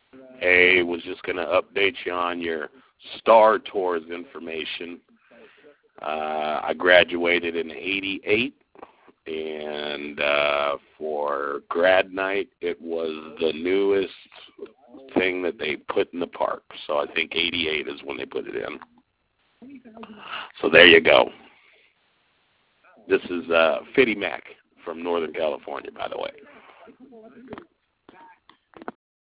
Hey, was just going to update you on your Star Tours information. I graduated in '88, and for grad night, it was the newest thing that they put in the park. So I think '88 is when they put it in. So there you go. This is Fitty Mac from Northern California, by the way.